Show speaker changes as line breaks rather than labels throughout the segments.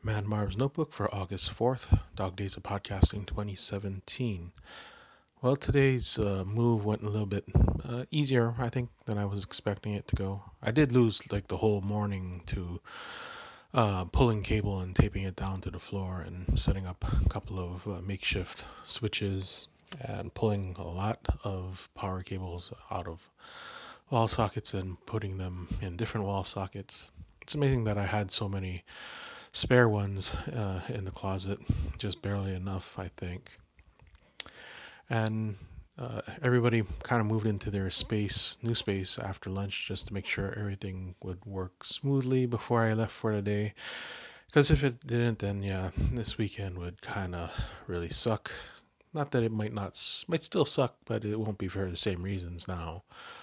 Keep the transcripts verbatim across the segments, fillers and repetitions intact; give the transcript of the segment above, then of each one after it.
Man Marv's Notebook for August fourth, Dog Days of Podcasting twenty seventeen. Well, today's uh, move went a little bit uh, easier, I think, than I was expecting it to go. I did lose like the whole morning to uh, pulling cable and taping it down to the floor and setting up a couple of uh, makeshift switches and pulling a lot of power cables out of wall sockets and putting them in different wall sockets. It's amazing that I had so many spare ones uh, in the closet, just barely enough, I think. And uh, everybody kind of moved into their space, new space after lunch, just to make sure everything would work smoothly before I left for the day. Because if it didn't, then yeah, this weekend would kind of really suck. Not that it might not, might still suck, but it won't be for the same reasons now.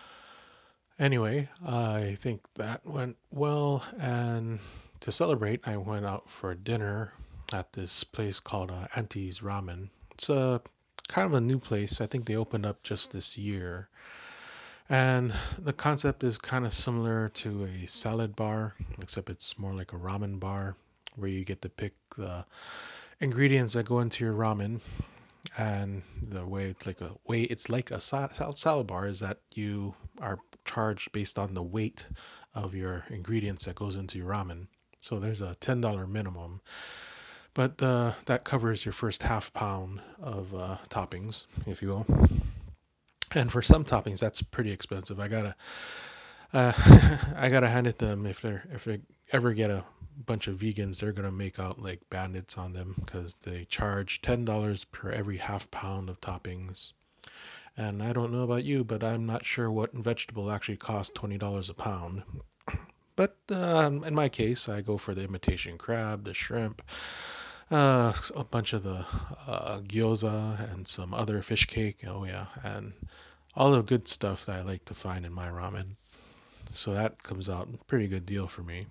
Anyway, I think that went well, and to celebrate, I went out for dinner at this place called uh, Auntie's Ramen. It's a kind of a new place. I think they opened up just this year, and the concept is kind of similar to a salad bar, except it's more like a ramen bar, where you get to pick the ingredients that go into your ramen. And the way it's like a way it's like a salad bar is that you are charged based on the weight of your ingredients that goes into your ramen. So there's a ten dollar minimum, but uh, that covers your first half pound of uh, toppings, if you will. And for some toppings, that's pretty expensive. I gotta, uh, I gotta hand it to them. If they're if they ever get a bunch of vegans, they're gonna make out like bandits on them because they charge ten dollars per every half pound of toppings. And I don't know about you, but I'm not sure what vegetable actually costs twenty dollars a pound. But uh, in my case, I go for the imitation crab, the shrimp, uh, a bunch of the uh, gyoza, and some other fish cake. Oh, yeah. And all the good stuff that I like to find in my ramen. So that comes out a pretty good deal for me.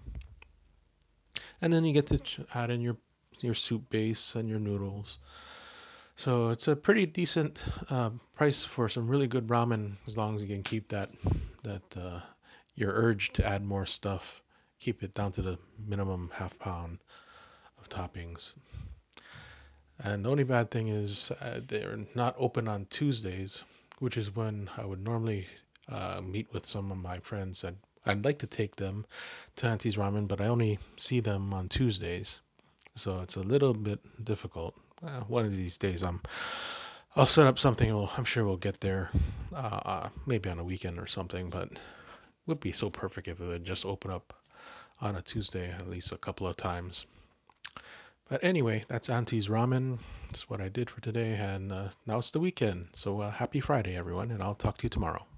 And then you get to add in your your soup base and your noodles. So it's a pretty decent uh, price for some really good ramen, as long as you can keep that that uh, your urge to add more stuff, keep it down to the minimum half pound of toppings. And the only bad thing is uh, they're not open on Tuesdays, which is when I would normally uh, meet with some of my friends. And I'd like to take them to Auntie's Ramen, but I only see them on Tuesdays, so it's a little bit difficult. Uh, one of these days, I'm I'll set up something. We'll, I'm sure we'll get there, uh, uh, maybe on a weekend or something. But it would be so perfect if it would just open up on a Tuesday at least a couple of times. But anyway, that's Auntie's Ramen. That's what I did for today, and uh, now it's the weekend. So uh, happy Friday, everyone, and I'll talk to you tomorrow.